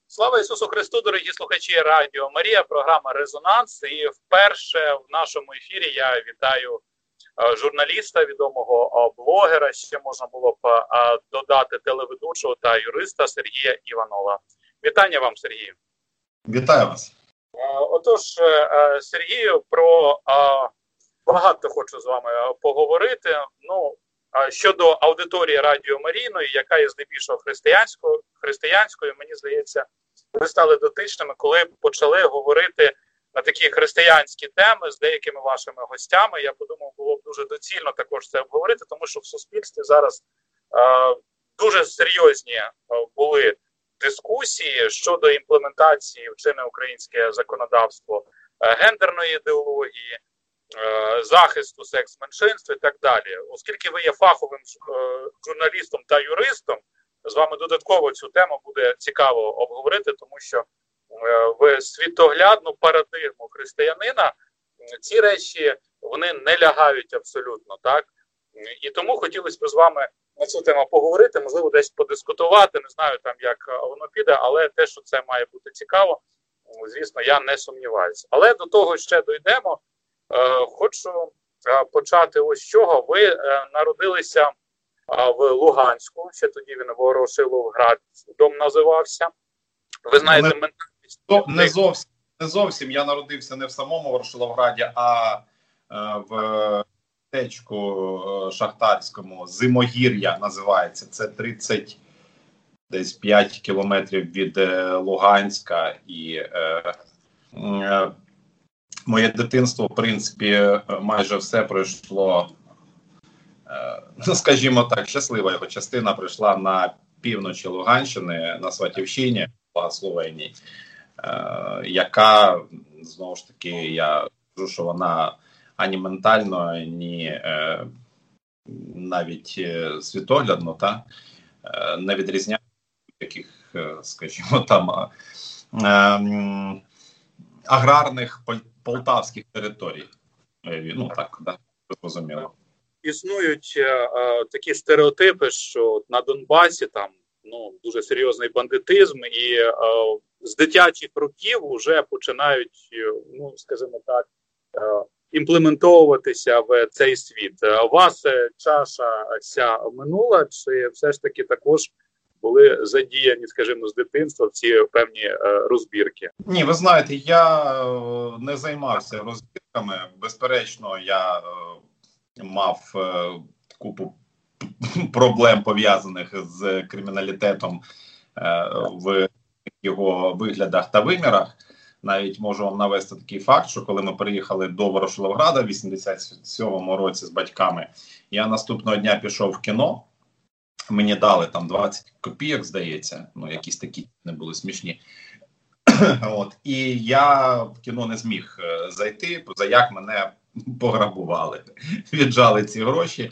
Слава Ісусу Христу, дорогі слухачі Радіо Марія, програма «Резонанс». І вперше в нашому ефірі я вітаю журналіста, відомого блогера, ще можна було б додати телеведучого та юриста Сергія Іванова. Вітання вам, Сергію. Вітаю вас. Отож, Сергію, про багато хочу з вами поговорити. Щодо аудиторії Радіо Марійної, яка є здебільшого християнською, мені здається, ви стали дотичними, коли почали говорити на такі християнські теми з деякими вашими гостями. Я подумав, було б дуже доцільно також це обговорити, тому що в суспільстві зараз дуже серйозні були дискусії щодо імплементації в чинне українське законодавство гендерної ідеології, захисту секс-меншинств і так далі. Оскільки ви є фаховим журналістом та юристом, з вами додатково цю тему буде цікаво обговорити, тому що в світоглядну парадигму християнина ці речі, вони не лягають абсолютно, так? І тому хотілося б з вами на цю тему поговорити, можливо, десь подискутувати, не знаю там, як воно піде, але те, що це має бути цікаво, звісно, я не сумніваюся. Але до того ще дійдемо. Хочу почати ось з чого. Ви народилися в Луганську, ще тоді він Ворошиловград дом називався. Ви знаєте, не зовсім. Я народився не в самому Ворошиловграді, а в містечку шахтарському, Зимогір'я називається. Це 35 кілометрів від Луганська. І моє дитинство, в принципі, майже все пройшло, скажімо так, щаслива його частина прийшла на півночі Луганщини, на Сватівщині, благословенній, яка, знову ж таки, я кажу, що вона ані ментально, ані навіть світоглядно, не відрізняє таких, скажімо, там аграрних полтавських територій. Зрозуміло. Існують такі стереотипи, що на Донбасі там дуже серйозний бандитизм, і з дитячих років вже починають, скажімо так, імплементовуватися в цей світ. У вас чаша ця минула, чи все ж таки також були задіяні, скажімо, з дитинства в ці певні розбірки? Ні, ви знаєте, я не займався розбірками. Безперечно, я мав купу проблем, пов'язаних з криміналітетом в його виглядах та вимірах. Навіть можу вам навести такий факт, що коли ми приїхали до Ворошиловграда в 87-му році з батьками, я наступного дня пішов в кіно. Мені дали там 20 копійок, здається, якісь такі не були смішні. І я в кіно не зміг зайти, поза як мене пограбували. Віджали ці гроші.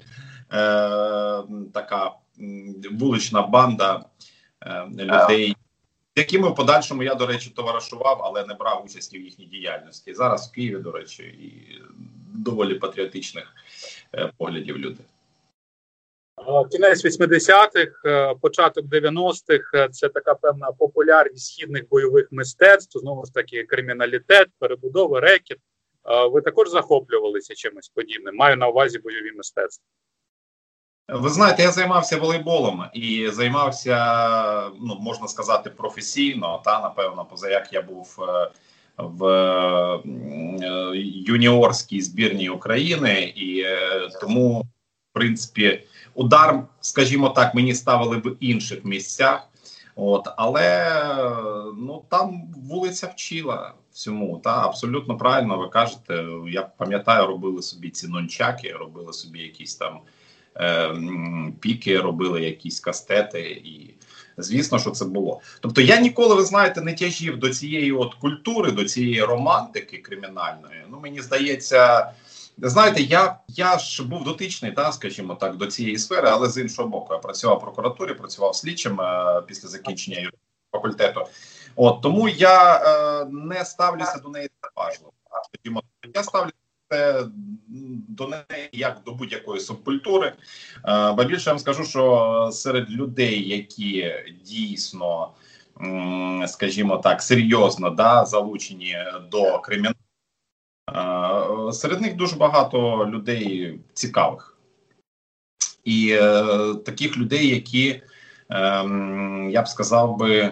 Така вулична банда людей, з якими в подальшому я, до речі, товаришував, але не брав участі в їхній діяльності. Зараз в Києві, до речі, і доволі патріотичних поглядів люди. Кінець 80-х, початок 90-х – це така певна популярність східних бойових мистецтв, знову ж таки криміналітет, перебудова, рекет. Ви також захоплювалися чимось подібним? Маю на увазі бойові мистецтва. Ви знаєте, я займався волейболом і займався, можна сказати, професійно, напевно, поза як я був в юніорській збірній України, і тому, в принципі, удар, скажімо так, мені ставили в інших місцях, але там вулиця вчила всьому, абсолютно правильно ви кажете. Я пам'ятаю, робили собі ці нунчаки, робили собі якісь там піки, робили якісь кастети, і звісно, що це було. Тобто я ніколи, ви знаєте, не тяжів до цієї культури, до цієї романтики кримінальної. Мені здається, знаєте, я ж був дотичний, скажімо так, до цієї сфери, але з іншого боку. Я працював в прокуратурі, працював слідчим після закінчення юридичного факультету. Тому я не ставлюся до неї заважливо. Я ставлюся до неї як до будь-якої субкультури. Бо більше я вам скажу, що серед людей, які дійсно скажімо так, серйозно залучені до криміналу. Серед них дуже багато людей цікавих. І таких людей, які, я б сказав би,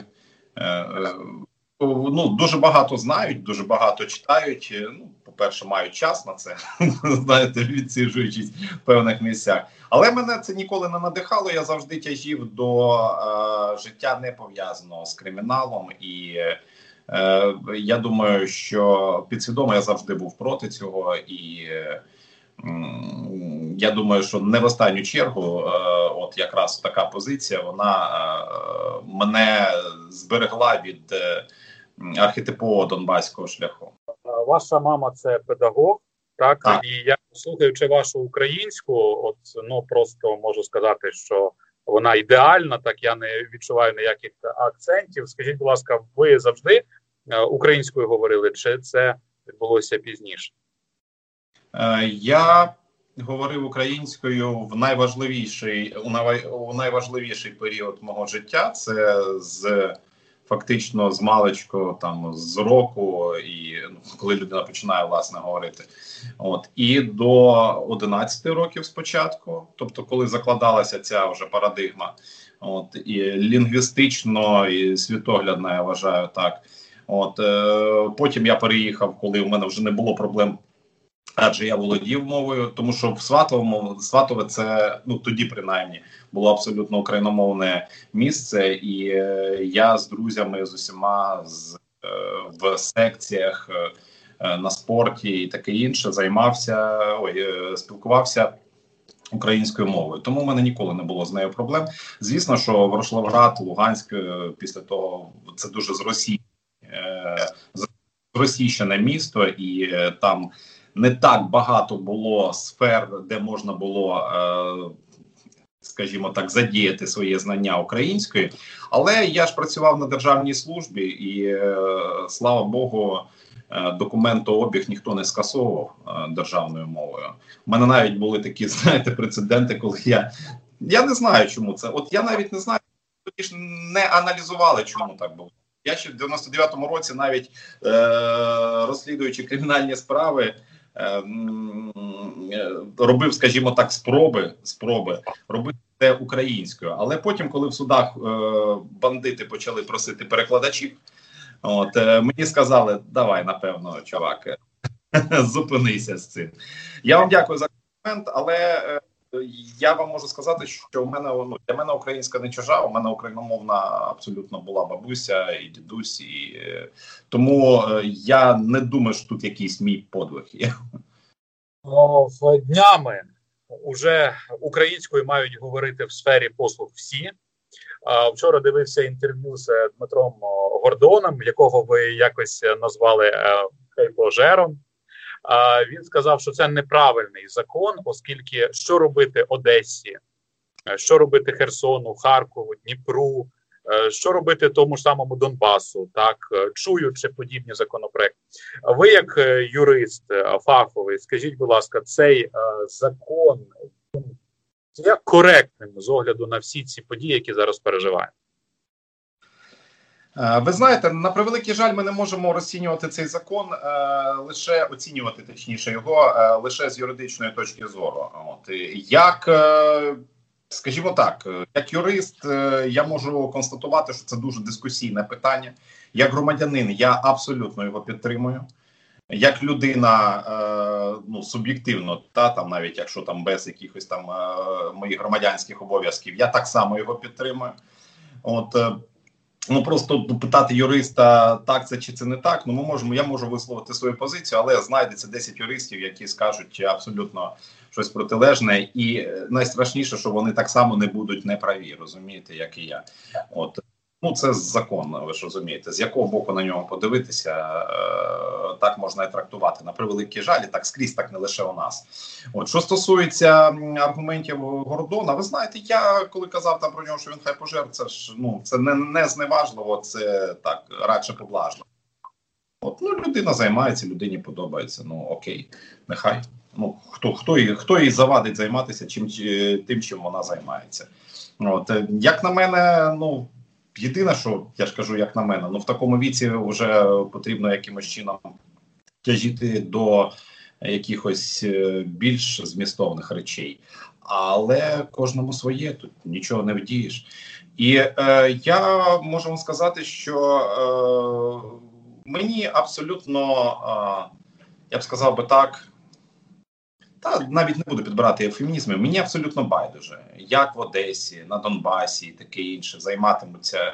дуже багато знають, дуже багато читають. По-перше, мають час на це, знаєте, відсиджуючись в певних місцях. Але мене це ніколи не надихало. Я завжди тяжів до життя не пов'язаного з криміналом. І я думаю, що підсвідомо я завжди був проти цього. І я думаю, що не в останню чергу, от якраз така позиція, вона мене зберегла від архетипового донбаського шляху. Ваша мама – це педагог, так? І я, слухаючи вашу українську, просто можу сказати, що вона ідеальна, так, я не відчуваю ніяких акцентів. Скажіть, будь ласка, ви завжди українською говорили, чи це відбулося пізніше? Я говорив українською у найважливіший період мого життя. Це фактично з маличку, з року, і коли людина починає, власне, говорити. І до 11 років спочатку, тобто коли закладалася ця вже парадигма, і лінгвістично, і світоглядна, я вважаю, так. Потім я переїхав, коли в мене вже не було проблем, адже я володів мовою, тому що в Сватове це, тоді принаймні, було абсолютно україномовне місце, і я з друзями, з усіма в секціях, на спорті і таке інше спілкувався українською мовою. Тому в мене ніколи не було з нею проблем. Звісно, що Ворошиловград, Луганськ, після того, це дуже зросійщене місто, і там не так багато було сфер, де можна було, скажімо так, задіяти своє знання української. Але я ж працював на державній службі і, слава Богу, документообіг ніхто не скасовував державною мовою. У мене навіть були такі, знаєте, прецеденти, коли я не знаю, чому це. Я навіть не знаю, тоді ж не аналізували, чому так було. Я ще в 99-му році, навіть розслідуючи кримінальні справи, робив, скажімо так, спроби робити це українською. Але потім, коли в судах бандити почали просити перекладачів, мені сказали, давай, напевно, чувак, зупинися з цим. Я вам дякую за комент, але я вам можу сказати, що в мене, для мене українська не чужа, у мене україномовна абсолютно була бабуся і дідусь, і тому я не думаю, що тут якийсь мій подвиг є. Днями уже українською мають говорити в сфері послуг всі. Вчора дивився інтерв'ю з Дмитром Гордоном, якого ви якось назвали хайпожером. Він сказав, що це неправильний закон, оскільки що робити Одесі, що робити Херсону, Харкову, Дніпру, що робити тому ж самому Донбасу, так, чуючи подібні законопроекти. Ви як юрист фаховий, скажіть, будь ласка, цей закон є коректним з огляду на всі ці події, які зараз переживаємо? Ви знаєте, на превеликий жаль, ми не можемо розцінювати цей закон, оцінювати точніше його лише з юридичної точки зору. Скажімо так, як юрист я можу констатувати, що це дуже дискусійне питання. Як громадянин я абсолютно його підтримую. Як людина, суб'єктивно, навіть якщо без якихось моїх громадянських обов'язків, я так само його підтримую. Просто питати юриста, так це чи це не так, я можу висловити свою позицію, але знайдеться 10 юристів, які скажуть абсолютно щось протилежне, і найстрашніше, що вони так само не будуть неправі, розумієте, як і я. Це закон, ви ж розумієте, з якого боку на нього подивитися, так можна і трактувати. На превеликий жаль, і так скрізь, так не лише у нас. Що стосується аргументів Гордона, ви знаєте, я коли казав про нього, що він хайпожер, це ж, це не зневажливо, це так, радше поблажливо. Людина займається, людині подобається, окей, нехай. Хто їй завадить займатися тим, чим вона займається. Як на мене, єдине, що я ж кажу, як на мене, ну в такому віці вже потрібно якимось чином тяжіти до якихось більш змістовних речей. Але кожному своє, тут нічого не вдієш. І я можу вам сказати, що мені абсолютно, я б сказав би так, та навіть не буду підбирати ефемізми, мені абсолютно байдуже, як в Одесі, на Донбасі і таке інше займатимуться,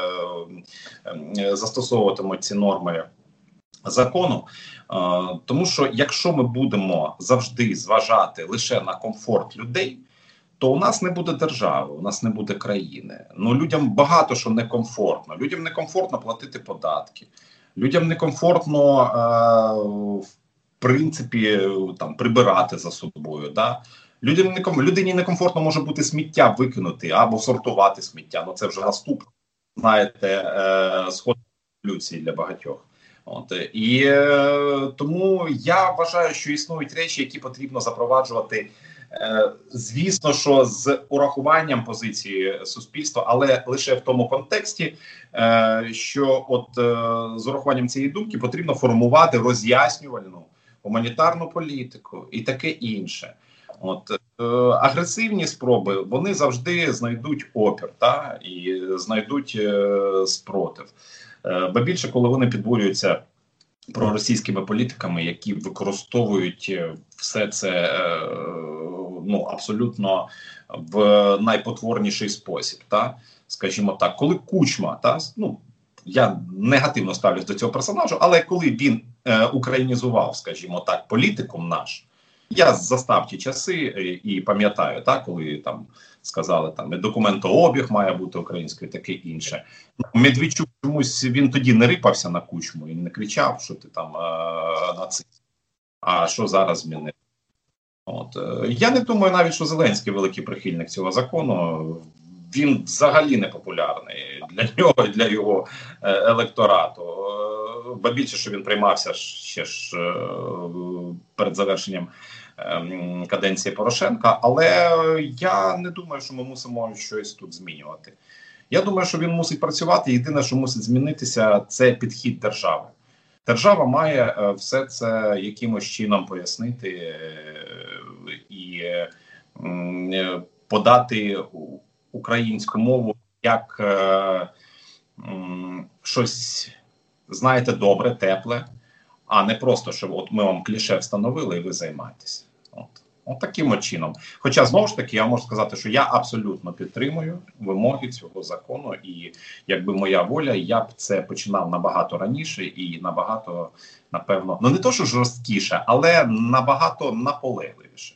застосовуватимуть ці норми закону, тому що якщо ми будемо завжди зважати лише на комфорт людей, то у нас не буде держави, у нас не буде країни. Ну, людям багато що некомфортно. Людям некомфортно платити податки. Людям некомфортно, в принципі, там, прибирати за собою. Да? Людині некомфортно може бути сміття викинути або сортувати сміття. Ну, це вже наступне, знаєте, сход еволюції для багатьох. От, і тому я вважаю, що існують речі, які потрібно запроваджувати, звісно, що з урахуванням позиції суспільства, але лише в тому контексті, що от з урахуванням цієї думки потрібно формувати роз'яснювальну гуманітарну політику і таке інше. От агресивні спроби, вони завжди знайдуть опір, та і знайдуть спротив. Ба більше, коли вони підбурюються проросійськими політиками, які використовують все це ну, абсолютно в найпотворніший спосіб. Та? Скажімо так, коли Кучма, та, ну, я негативно ставлюсь до цього персонажу, але коли він українізував, скажімо так, політикум наш, я застав ті часи і пам'ятаю, так, коли там сказали, там документообіг має бути українською, таке інше. Медведчук чомусь він тоді не рипався на Кучму і не кричав, що ти там нацист. А що зараз змінив? От я не думаю навіть, що Зеленський великий прихильник цього закону. Він взагалі не популярний для нього, для його електорату. Ба більше, що він приймався ще ж перед завершенням каденції Порошенка, але я не думаю, що ми мусимо щось тут змінювати. Я думаю, що він мусить працювати. Єдине, що мусить змінитися, це підхід держави. Держава має все це якимось чином пояснити і подати українську мову як щось, знаєте, добре, тепле, а не просто, що от ми вам кліше встановили і ви займаєтесь. От таким от чином. Хоча, знову ж таки, я можу сказати, що я абсолютно підтримую вимоги цього закону, і якби моя воля, я б це починав набагато раніше і набагато, напевно, ну не то, що жорсткіше, але набагато наполегливіше.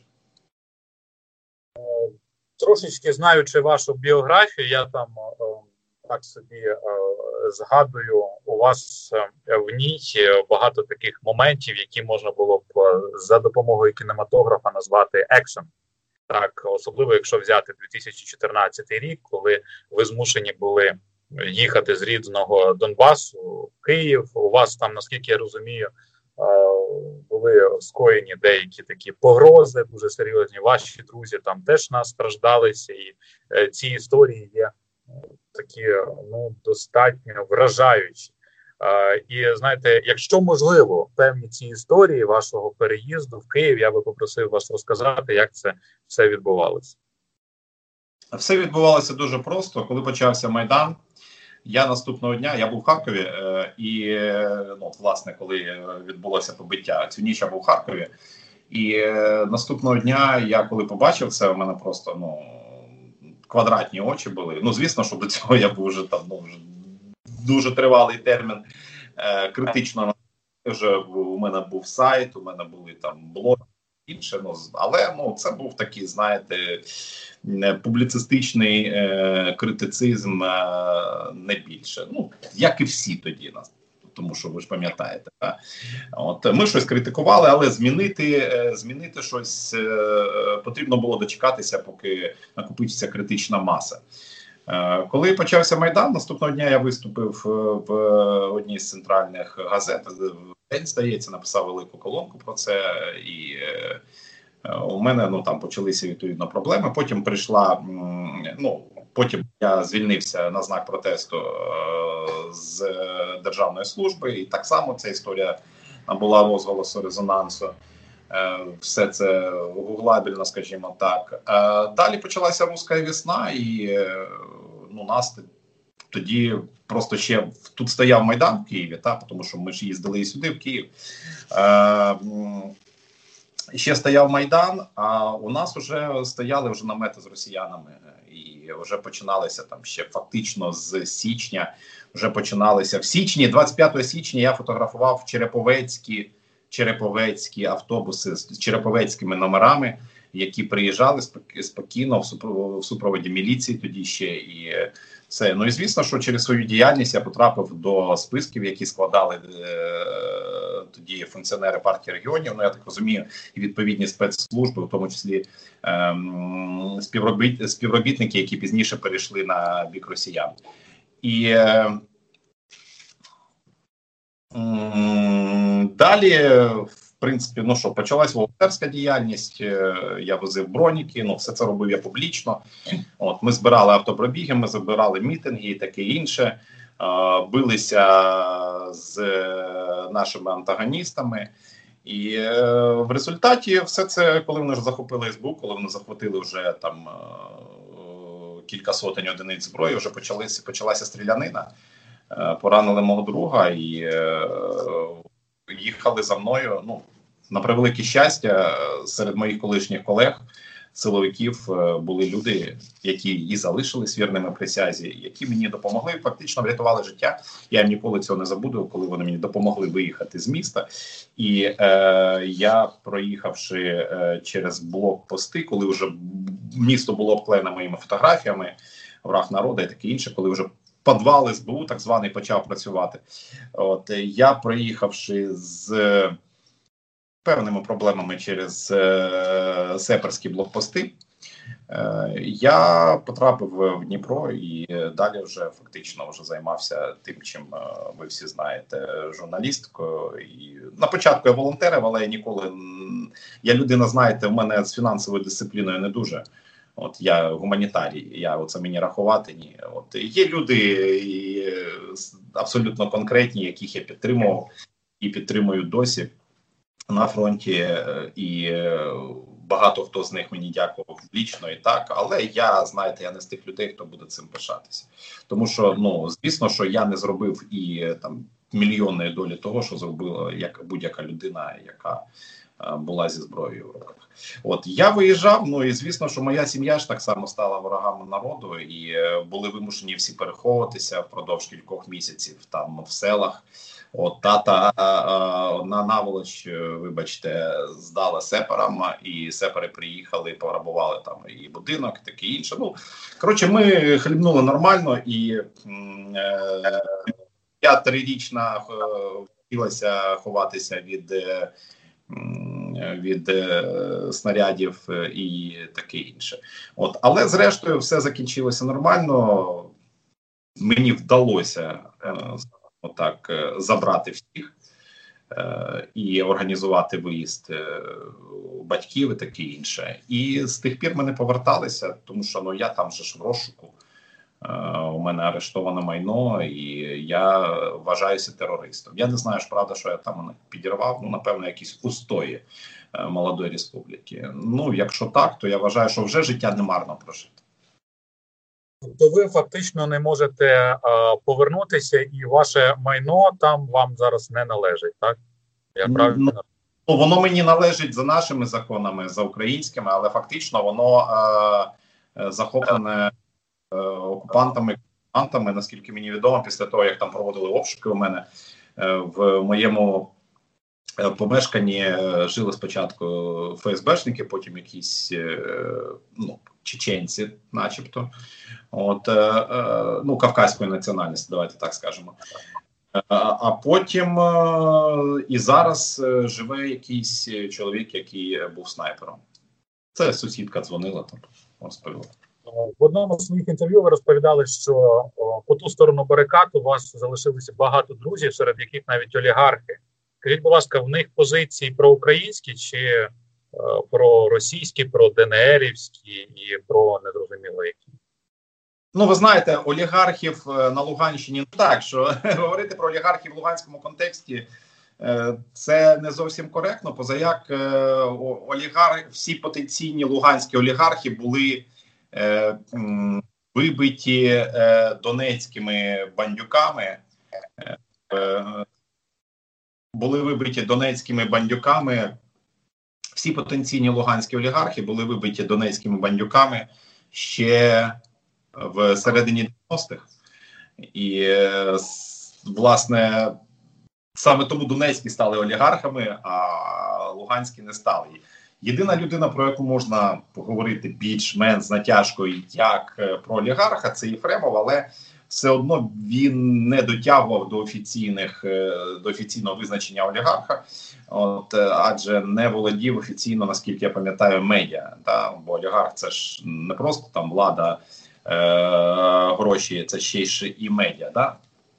Трошечки знаючи вашу біографію, я там так собі згадую, у вас в ній багато таких моментів, які можна було б за допомогою кінематографа назвати екшен. Так, особливо якщо взяти 2014 рік, коли ви змушені були їхати з рідного Донбасу в Київ. У вас там, наскільки я розумію, були скоєні деякі такі погрози, дуже серйозні. Ваші друзі там теж настраждалися, і ці історії є такі, ну, достатньо вражаючі. І знаєте, якщо можливо, певні ці історії вашого переїзду в Київ, я би попросив вас розказати, як це все відбувалося. Все відбувалося дуже просто. Коли почався Майдан, я наступного дня, я був в Харкові, і, ну, власне, коли відбулося побиття, цю ніч я був в Харкові, і наступного дня я, коли побачив це, у мене просто, ну, квадратні очі були. Ну, звісно, що до цього я був вже там, ну, вже дуже тривалий термін, критично, вже у мене був сайт, у мене були там блоги, інше, ну, але, ну, це був такий, знаєте, публіцистичний критицизм, не більше. Ну, як і всі тоді нас. Тому що ви ж пам'ятаєте, так? От ми щось критикували, але змінити щось потрібно було дочекатися, поки накопичиться критична маса. Коли почався Майдан, наступного дня я виступив в одній з центральних газет. День, здається, написав велику колонку про це, і у мене, ну, там почалися відповідно проблеми. Потім прийшла, ну, Потім я звільнився на знак протесту з державної служби, і так само ця історія набула розголосу, резонансу. Все це гуглабельно, скажімо так. Далі почалася руська весна, і нас тоді просто ще тут стояв Майдан в Києві, тому що ми ж їздили і сюди, в Київ. Ще стояв Майдан, а у нас вже стояли намети з росіянами. І вже починалися там ще фактично з січня, вже починалися. В січні, 25 січня я фотографував череповецькі автобуси з череповецькими номерами, які приїжджали спокійно в супроводі міліції тоді ще. І це, і звісно, що через свою діяльність я потрапив до списків, які складали тоді функціонери партії регіонів, я так розумію, і відповідні спецслужби, в тому числі співробітники, які пізніше перейшли на бік росіян. І далі, в принципі, почалась волонтерська діяльність, я возив броніки, все це робив я публічно. Ми збирали автопробіги, ми збирали мітинги і таке інше, билися з нашими антагоністами. І в результаті все це, коли вони ж захопили СБУ, коли вони захватили вже там кілька сотень одиниць зброї, вже почалася стрілянина. Поранили мого друга і їхали за мною. На превелике щастя, серед моїх колишніх колег, силовиків, були люди, які і залишились вірними присязі, які мені допомогли, фактично врятували життя. Я ніколи цього не забуду, коли вони мені допомогли виїхати з міста. І я, проїхавши через блокпости, коли вже місто було обклеєно моїми фотографіями, враг народу і таке інше, коли вже підвал СБУ, так званий, почав працювати. Я, проїхавши з певними проблемами через сеперські блокпости, я потрапив в Дніпро і далі вже фактично займався тим, чим ви всі знаєте, журналісткою. І на початку я волонтерив, але я людина, знаєте, в мене з фінансовою дисципліною не дуже. Я гуманітарій, це мені рахувати ні. Є люди абсолютно конкретні, яких я підтримував і підтримую досі на фронті, і багато хто з них мені дякував лічно і так, але я не з тих людей, хто буде цим пишатися. Тому що, звісно, що я не зробив і там мільйонної долі того, що зробила будь-яка людина, яка була зі зброєю в руках. Я виїжджав, і звісно, що моя сім'я ж так само стала ворогами народу, і були вимушені всі переховуватися впродовж кількох місяців там в селах. Тата на наволоч, вибачте, здала сепарам, і сепари приїхали, пограбували там і будинок, і таке інше. Коротше, ми хлібнули нормально, і 3-річна хотілося ховатися від снарядів і таке інше. Але зрештою все закінчилося нормально. Мені вдалося забрати всіх і організувати виїзд батьків і таке інше. І з тих пір ми не поверталися, тому що я там же ж в розшуку. У мене арештоване майно, і я вважаюся терористом. Я не знаю, правда, що я там підірвав, напевно, якісь устої молодої республіки. Якщо так, то я вважаю, що вже життя не марно прожити. Тобто ви фактично не можете повернутися, і ваше майно там вам зараз не належить, так? Я правильно? Воно мені належить за нашими законами, за українськими, але фактично воно захоплене окупантами, наскільки мені відомо, після того, як там проводили обшуки у мене, в моєму помешканні жили спочатку ФСБшники, потім якісь чеченці, начебто, кавказької національності, давайте так скажемо. А потім і зараз живе якийсь чоловік, який був снайпером. Це сусідка дзвонила, там розповіла. В одному з своїх інтерв'ю ви розповідали, що по ту сторону барикад у вас залишилося багато друзів, серед яких навіть олігархи. Скажіть, будь ласка, в них позиції проукраїнські чи проросійські, про ДНРівські і про незрозуміло які? Ну, ви знаєте, олігархів на Луганщині, ну так, що говорити про олігархів в луганському контексті, це не зовсім коректно, позаяк всі потенційні луганські олігархи були вибиті донецькими бандюками, всі потенційні луганські олігархи були вибиті донецькими бандюками ще в середині 90-х. І, власне, саме тому донецькі стали олігархами, а луганські не стали. Єдина людина, про яку можна поговорити більш-менш з натяжкою, як про олігарха, це Єфремов, але все одно він не дотягував до офіційного визначення олігарха, адже не володів офіційно, наскільки я пам'ятаю, медіа. Бо олігарх – це ж не просто там влада, гроші, це ще і медіа. Да?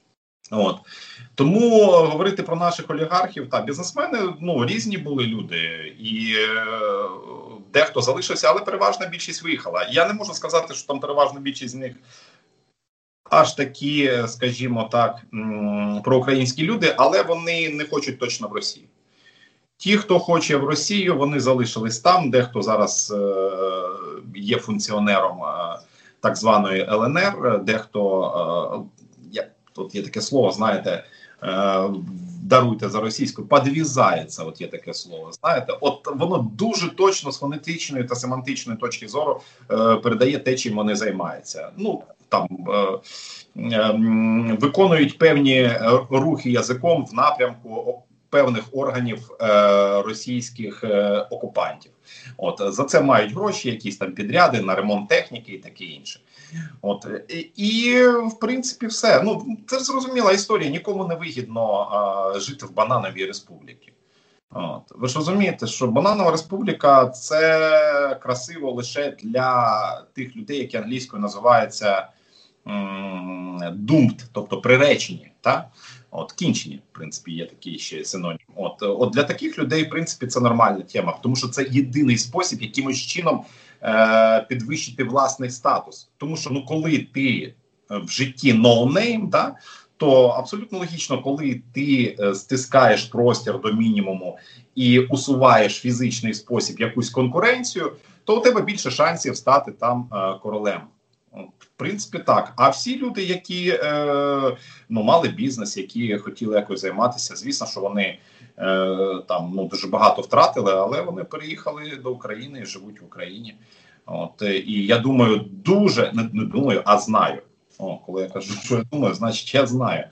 Тому говорити про наших олігархів, бізнесмени, різні були люди, і дехто залишився, але переважна більшість виїхала. Я не можу сказати, що там переважна більшість з них аж такі, скажімо так, проукраїнські люди, але вони не хочуть точно в Росію. Ті, хто хоче в Росію, вони залишились там, дехто зараз є функціонером так званої ЛНР, дехто, тут є таке слово, знаєте, даруйте за російською, подвізається, є таке слово, знаєте, воно дуже точно з фонетичної та семантичної точки зору передає те, чим вони займаються. Виконують певні рухи язиком в напрямку певних органів російських окупантів. За це мають гроші, якісь там підряди на ремонт техніки і таке інше. І, в принципі, все. Це ж зрозуміла історія. Нікому не вигідно жити в банановій республіці. Ви ж розумієте, що бананова республіка – це красиво лише для тих людей, які англійською називаються doomed, тобто приречені, кінчені, в принципі, є такий ще синонім. Для таких людей, в принципі, це нормальна тема, тому що це єдиний спосіб якимось чином підвищити власний статус. Тому що, коли ти в житті no name, то абсолютно логічно, коли ти стискаєш простір до мінімуму і усуваєш фізичний спосіб якусь конкуренцію, то у тебе більше шансів стати там королем. В принципі, так. А всі люди, які мали бізнес, які хотіли якось займатися, звісно, що вони там дуже багато втратили, але вони переїхали до України і живуть в Україні. І я думаю, не думаю, а знаю. Коли я кажу, що я думаю, значить я знаю.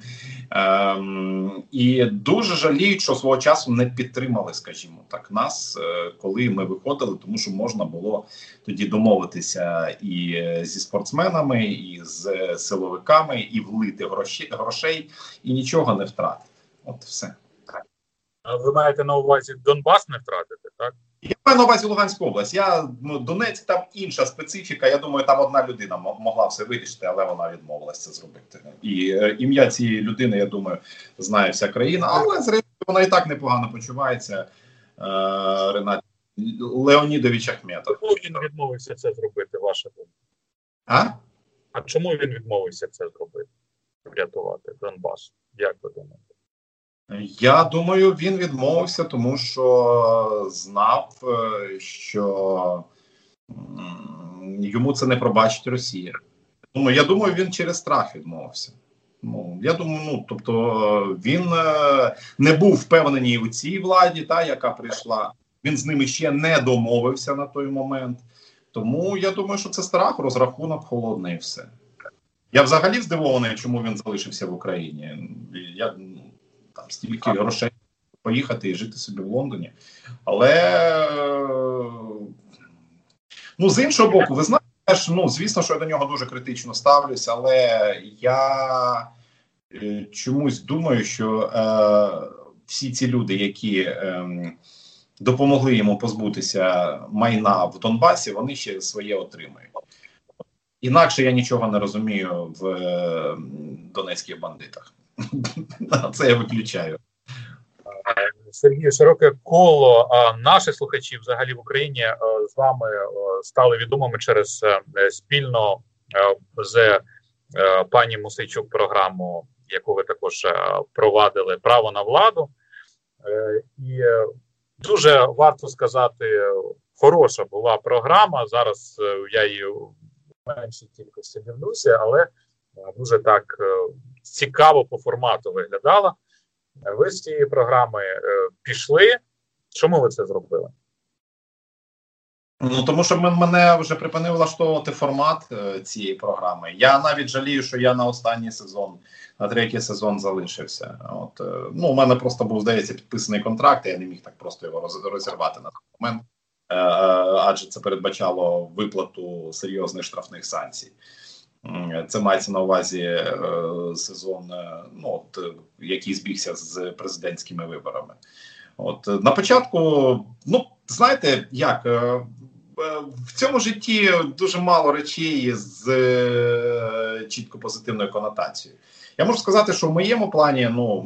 І дуже жаліють, що свого часу не підтримали, скажімо так, нас, коли ми виходили, тому що можна було тоді домовитися і зі спортсменами, і з силовиками, і влити грошей, і нічого не втратити. Все. А ви маєте на увазі Донбас не втратити, так? Я маю на увазі Луганську область. Донецьк, там інша специфіка. Я думаю, там одна людина могла все вирішити, але вона відмовилася це зробити. І ім'я цієї людини, я думаю, знає вся країна. Але, зрештою, вона і так непогано почувається. Ренат Леонідович Ахметов. Чому він відмовився це зробити, ваша думка? А чому він відмовився це зробити? Врятувати Донбас? Як ви думаєте? Я думаю, він відмовився, тому що знав, що йому це не пробачить Росія. Я думаю, він через страх відмовився. Я думаю, тобто він не був впевнений у цій владі, яка прийшла. Він з ними ще не домовився на той момент. Тому я думаю, що це страх, розрахунок холодний і все. Я взагалі здивований, чому він залишився в Україні. Там стільки грошей поїхати і жити собі в Лондоні. Але, з іншого боку, ви знаєте, звісно, що я до нього дуже критично ставлюся, але я чомусь думаю, що всі ці люди, які допомогли йому позбутися майна в Донбасі, вони ще своє отримають. Інакше я нічого не розумію в донецьких бандитах. Це я виключаю. Сергій, широке коло наших слухачів взагалі в Україні з вами стали відомими через спільно з пані Мосійчук програму, яку ви також провадили, «Право на владу». І дуже, варто сказати, хороша була програма. Зараз я її в меншій кількості дивлюся, але дуже так цікаво по формату виглядала. Ви з цієї програми пішли. Чому ви це зробили? Ну, тому що мене вже припинив влаштовувати формат цієї програми. Я навіть жалію, що я на останній сезон, на третій сезон залишився. Ну, у мене просто був, здається, підписаний контракт, і я не міг так просто його розірвати на той момент, адже це передбачало виплату серйозних штрафних санкцій. Це мається на увазі сезон, який збігся з президентськими виборами. На початку, знаєте, як, в цьому житті дуже мало речей з чітко позитивною конотацією. Я можу сказати, що в моєму плані,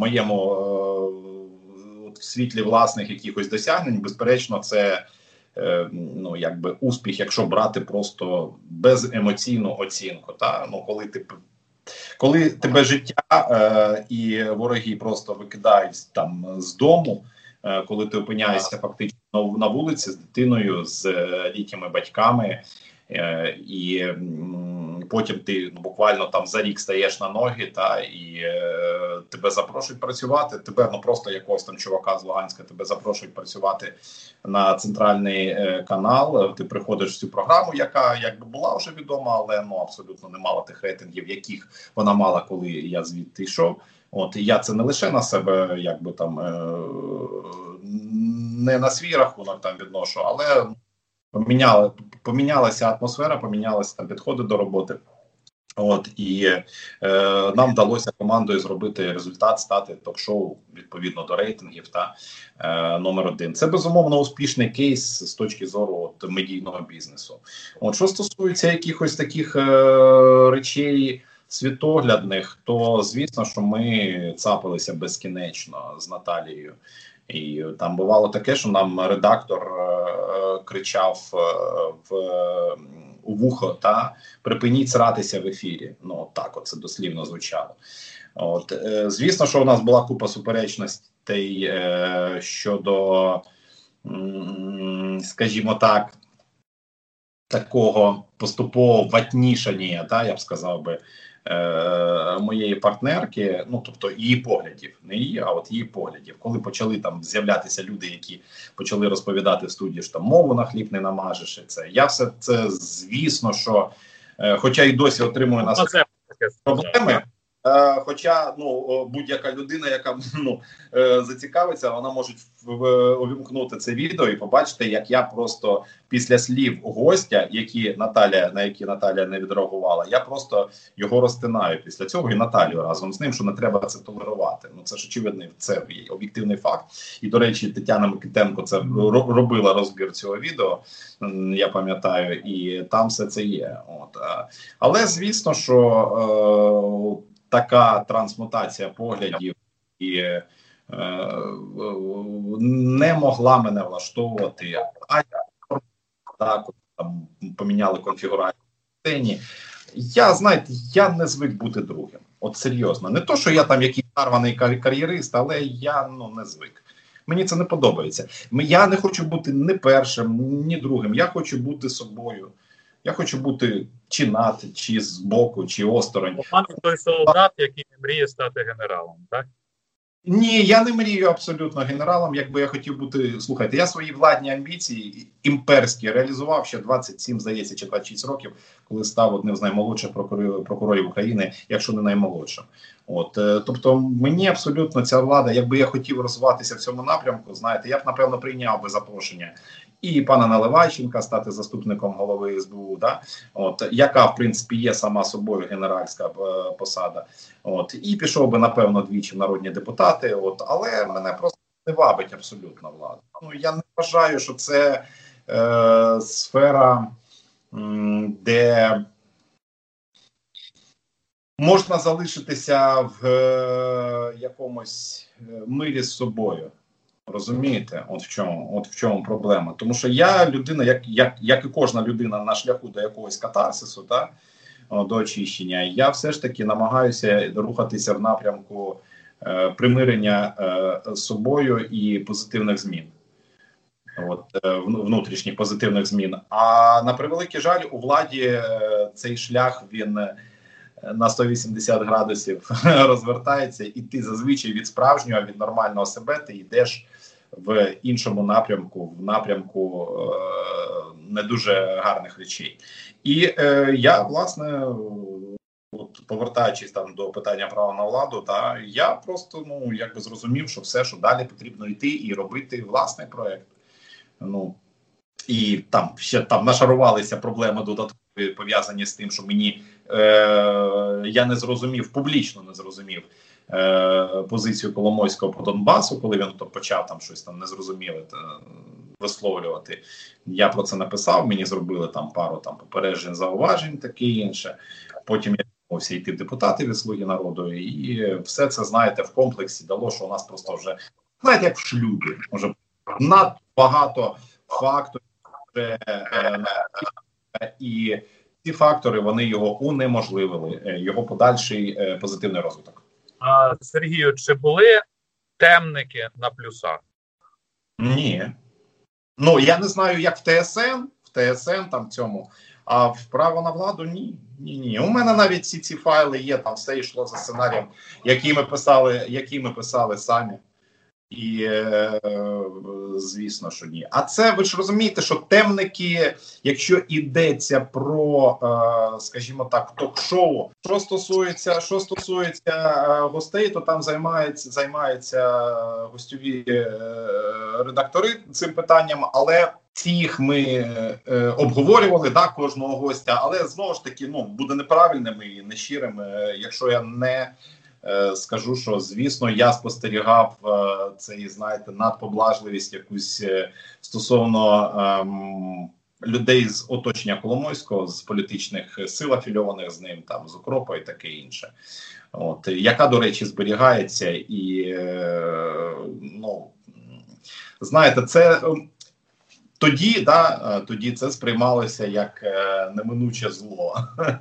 в світлі власних якихось досягнень, безперечно, це успіх, якщо брати просто беземоційну оцінку. Коли тебе життя і вороги просто викидають там з дому, коли ти опиняєшся фактично на вулиці з дитиною, з літніми батьками, і потім ти буквально там за рік стаєш на ноги, і тебе запрошують працювати, тебе просто якогось там чувака з Луганська, тебе запрошують працювати на центральний канал, ти приходиш в цю програму, яка якби була вже відома, але абсолютно не мала тих рейтингів, яких вона мала, коли я звідти йшов. І я це не лише на себе, не на свій рахунок там відношу, але помінялася атмосфера, помінялися там підходи до роботи. І нам вдалося командою зробити результат, стати ток-шоу відповідно до рейтингів номер 1. Це безумовно успішний кейс з точки зору медійного бізнесу. Що стосується якихось таких речей світоглядних, то звісно, що ми цапалися безкінечно з Наталією. І там бувало таке, що нам редактор кричав у вухо, припиніть сратися в ефірі. Так це дослівно звучало. Звісно, що у нас була купа суперечностей щодо, скажімо так, такого поступового ватнішання, я б сказав би, моєї партнерки, тобто її поглядів, не її, а її поглядів. Коли почали там з'являтися люди, які почали розповідати в студії, що там мову на хліб не намажеш, я все це, звісно, що, хоча і досі отримую на проблеми, хоча будь-яка людина, яка зацікавиться, вона може увімкнути це відео і побачити, як я просто після слів гостя, на які Наталія не відреагувала, я просто його розтинаю після цього, і Наталію разом з ним, що не треба це толерувати. Це ж очевидний, це об'єктивний факт. І, до речі, Тетяна Микитенко це робила розбір цього відео, я пам'ятаю, і там все це є. Але, звісно, що така трансмутація поглядів і не могла мене влаштовувати. Там поміняли конфігурацію в сцені. Я не звик бути другим. Серйозно. Не то, що я там якийсь нарваний кар'єрист, але я не звик. Мені це не подобається. Я не хочу бути ні першим, ні другим. Я хочу бути собою. Я хочу бути чи над, чи збоку, чи осторонь. Пане той солдат, який не мріє стати генералом, так? Ні, я не мрію абсолютно генералом, якби я хотів бути... Слухайте, я свої владні амбіції імперські реалізував ще 27, здається, чи 26 років, коли став одним з наймолодших прокурорів України, якщо не наймолодшим. Тобто мені абсолютно ця влада, якби я хотів розвиватися в цьому напрямку, знаєте, я б, напевно, прийняв би запрошення і пана Наливайченка стати заступником голови СБУ, яка, в принципі, є сама собою генеральська посада. І пішов би, напевно, двічі в народні депутати, але мене просто не вабить абсолютно влада. Я не вважаю, що це сфера, де можна залишитися в якомусь мирі з собою. Розумієте, в чому проблема. Тому що я людина, як і кожна людина на шляху до якогось катарсису, до очищення. Я все ж таки намагаюся рухатися в напрямку примирення з собою і позитивних змін. Внутрішніх позитивних змін. А на превеликий жаль, у владі цей шлях, він на 180 градусів розвертається, і ти зазвичай від справжнього, від нормального себе ти йдеш в іншому напрямку, в напрямку не дуже гарних речей. І я, власне, повертаючись там до питання права на владу, я просто якби зрозумів, що все, що далі потрібно йти і робити власний проект. І там ще нашарувалися проблеми додаткові, пов'язані з тим, що мені я не зрозумів, публічно не зрозумів позицію Коломойського по Донбасу, коли він почав там щось там незрозуміле висловлювати. Я про це написав, мені зробили там пару попереджень, зауважень, таке інше. Потім я домовився йти в депутати від «Слуги народу», і все це, знаєте, в комплексі дало, що у нас просто вже, знаєте, як в шлюбі, може, надто багато факторів, і ці фактори, вони його унеможливили, його подальший позитивний розвиток. Сергію, чи були темники на плюсах? Ні. Я не знаю, як в ТСН там цьому, а в право на владу ні. У мене навіть всі ці файли є, там все йшло за сценарієм, який ми писали самі. І, звісно, що ні. А це, ви ж розумієте, що темники, якщо йдеться про, скажімо так, ток-шоу, що стосується гостей, то там займаються гостьові редактори цим питанням, але всіх ми обговорювали, кожного гостя, але знову ж таки, буде неправильним і нещирим, якщо я не скажу, що, звісно, я спостерігав цей, знаєте, надпоблажливість якусь стосовно людей з оточення Коломойського, з політичних сил, афільованих з ним, там, з Укропа і таке інше. Яка, до речі, зберігається і, знаєте, це тоді це сприймалося як неминуче зло.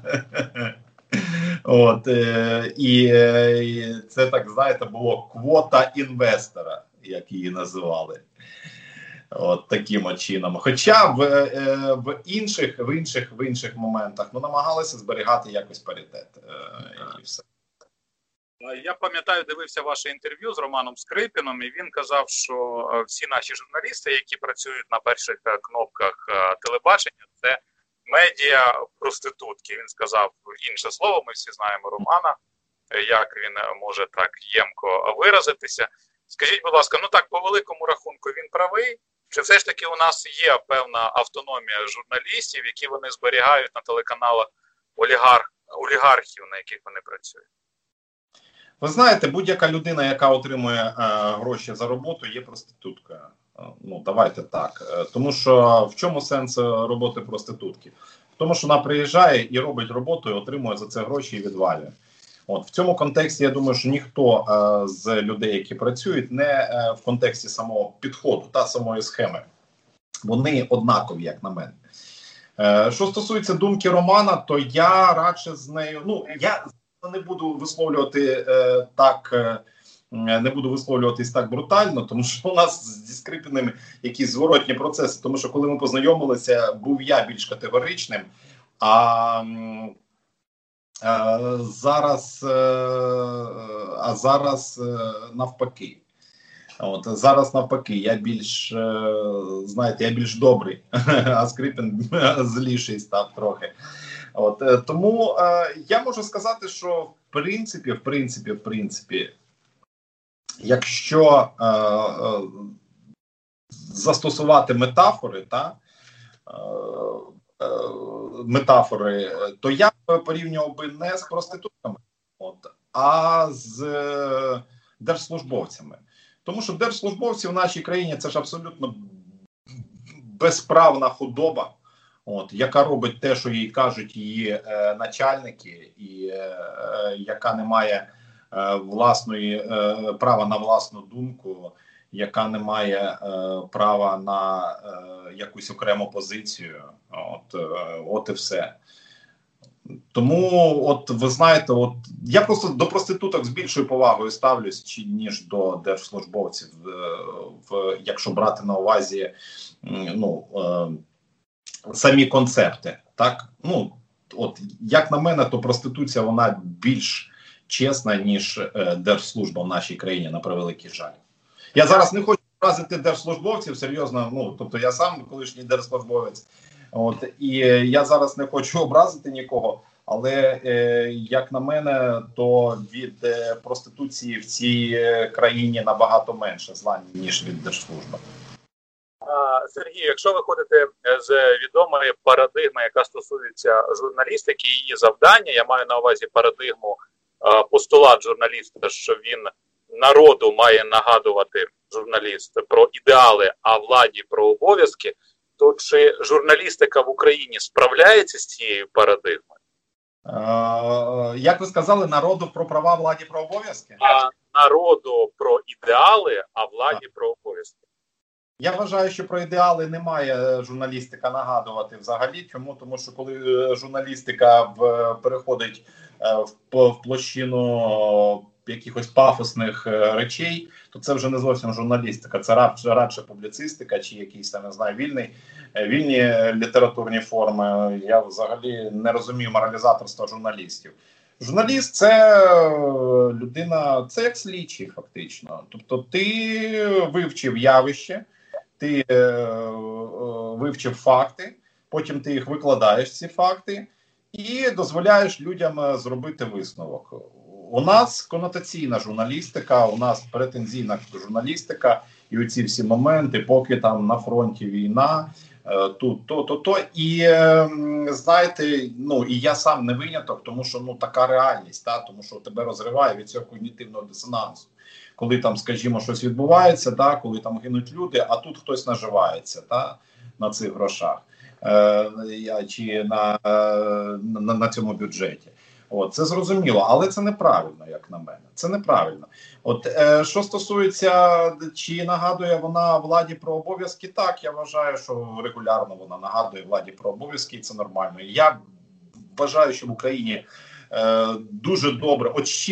І це, так, знаєте, було квота інвестора, як її називали. Таким чином. Хоча в інших моментах намагалися зберігати якось паритет. І все. Я пам'ятаю, дивився ваше інтерв'ю з Романом Скрипіном, і він казав, що всі наші журналісти, які працюють на перших кнопках телебачення, це медіа-проститутки. Він сказав інше слово, ми всі знаємо Романа, як він може так ємко виразитися. Скажіть, будь ласка, так по великому рахунку він правий? Чи все ж таки у нас є певна автономія журналістів, які вони зберігають на телеканалах олігархів, на яких вони працюють? Ви знаєте, будь-яка людина, яка отримує гроші за роботу, є проституткою. Давайте так. Тому що в чому сенс роботи проститутки? В тому, що вона приїжджає і робить роботу, і отримує за це гроші і відвалює. В цьому контексті, я думаю, що ніхто з людей, які працюють, не в контексті самого підходу та самої схеми. Вони однакові, як на мене. Що стосується думки Романа, то я радше з нею, я не буду висловлювати не буду висловлюватись так брутально, тому що у нас зі Скрипіним якісь зворотні процеси. Тому що коли ми познайомилися, був я більш категоричним, а зараз навпаки. Зараз навпаки, я більш, знаєте, я більш добрий, а Скрипін зліший став трохи. Тому я можу сказати, що в принципі, якщо застосувати метафори, то я порівнював би не з проститутками, а з держслужбовцями. Тому що держслужбовці в нашій країні – це ж абсолютно безправна худоба, яка робить те, що їй кажуть її начальники, і яка не має права на власну думку, яка не має права на якусь окрему позицію. От і все. Тому, от ви знаєте, от я просто до проституток з більшою повагою ставлюсь, ніж до держслужбовців, якщо брати на увазі самі концепти. Так, от як на мене, то проституція вона більш чесна, ніж держслужба в нашій країні, на превеликий жаль. Я зараз не хочу вразити держслужбовців, серйозно, тобто я сам колишній держслужбовець, і я зараз не хочу образити нікого, але як на мене, то від проституції в цій країні набагато менше зла, ніж від держслужби. Сергій, якщо виходити з відомої парадигми, яка стосується журналістики, її завдання, я маю на увазі парадигму, постулат журналіста, що він народу має нагадувати, журналіст, про ідеали, а владі про обов'язки, то чи журналістика в Україні справляється з цією парадигмою? Як ви сказали, народу про права, владі про обов'язки? Народу про ідеали, а владі про обов'язки. Я вважаю, що про ідеали не має журналістика нагадувати взагалі. Чому? Тому що коли журналістика переходить в площину якихось пафосних речей, то це вже не зовсім журналістика, це радше публіцистика чи якісь там, не знаю, вільні літературні форми. Я взагалі не розумію моралізаторства журналістів. Журналіст – це людина, це як слідчий фактично. Тобто ти вивчив явище, ти вивчив факти, потім ти їх викладаєш, ці факти, і дозволяєш людям зробити висновок. У нас конотаційна журналістика, у нас претензійна журналістика, і оці всі моменти, поки там на фронті війна, тут то. І знаєте, і я сам не виняток, тому що така реальність, тому що тебе розриває від цього когнітивного дисонансу. Коли там, скажімо, щось відбувається, коли там гинуть люди, а тут хтось наживається на цих грошах чи на цьому бюджеті. Це зрозуміло, але це неправильно, як на мене. Це неправильно. Що стосується, чи нагадує вона владі про обов'язки, так, я вважаю, що регулярно вона нагадує владі про обов'язки, і це нормально. Я вважаю, що в Україні дуже добре,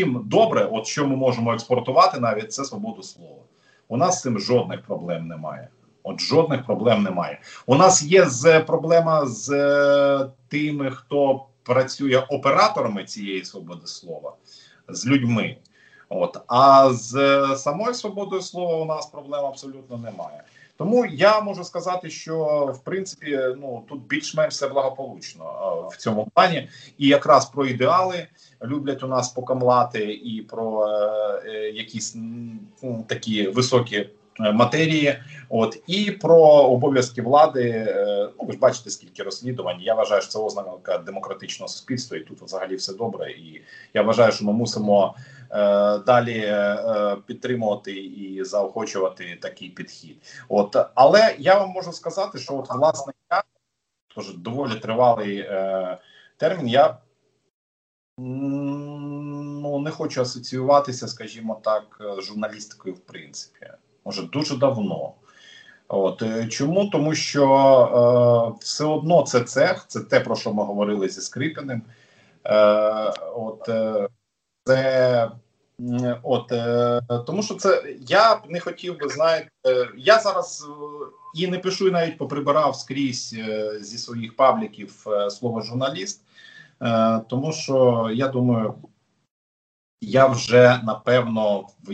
що ми можемо експортувати навіть, це свободу слова. У нас з цим жодних проблем немає. Жодних проблем немає. У нас є проблема з тими, хто працює операторами цієї свободи слова, з людьми. А з самою свободою слова у нас проблем абсолютно немає. Тому я можу сказати, що в принципі тут більш-менш все благополучно в цьому плані. І якраз про ідеали люблять у нас покамлати, і про якісь такі високі матерії, і про обов'язки влади. Ви ж бачите, скільки розслідувань. Я вважаю, що це ознака демократичного суспільства, і тут взагалі все добре. І я вважаю, що ми мусимо далі підтримувати і заохочувати такий підхід. Але я вам можу сказати, що власне я, тож доволі тривалий термін, я не хочу асоціюватися, скажімо так, з журналістикою в принципі. Може, дуже давно. Чому? Тому що все одно це цех, це те, про що ми говорили зі Скрипіним. Тому що це, я б не хотів би, знаєте, я зараз і не пишу, і навіть поприбирав скрізь зі своїх пабліків слово «журналіст», тому що, я думаю, я вже, напевно, в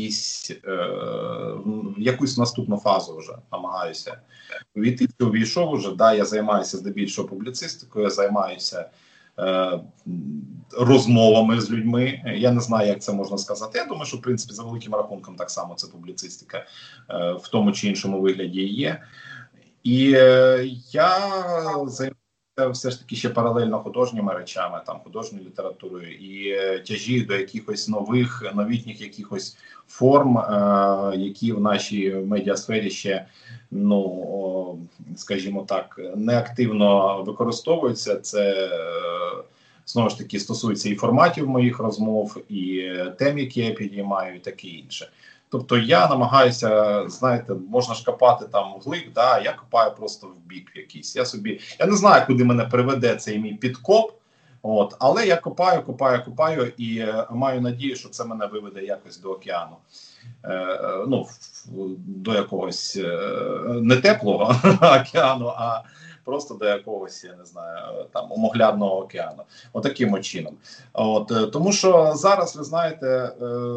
якусь наступну фазу вже намагаюся увійти. Увійшов уже, я займаюся здебільшого публіцистикою, я займаюся розмовами з людьми. Я не знаю, як це можна сказати. Я думаю, що, в принципі, за великим рахунком так само це публіцистика в тому чи іншому вигляді є. І я займаюся все ж таки ще паралельно художніми речами, художньою літературою, і тяжію до якихось новітніх якихось форм, які в нашій медіасфері ще, скажімо так, неактивно використовуються. Це, знову ж таки, стосується і форматів моїх розмов, і тем, які я підіймаю, і таке інше. Тобто я намагаюся, знаєте, можна ж копати вглиб, я копаю просто в бік якийсь. Я не знаю, куди мене приведе цей мій підкоп, Але я копаю і маю надію, що це мене виведе якось до океану. До якогось не теплого океану, а просто до якогось, я не знаю, там омоглядного океану. Отаким чином. Тому що зараз, ви знаєте,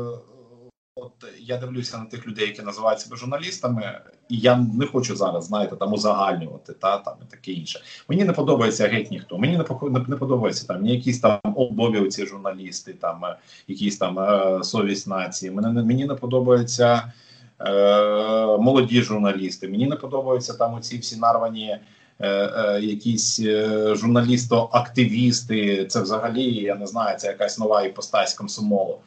я дивлюся на тих людей, які називають себе журналістами, і я не хочу зараз, знаєте, там узагальнювати, і таке інше. Мені не подобається геть ніхто. Мені не подобається там ні якісь там олдові журналісти, там якісь там совість нації. Мені не подобаються молоді журналісти. Мені не подобаються там оці всі нарвані якісь журналісто-активісти. Це взагалі, я не знаю, це якась нова іпостась комсомолу.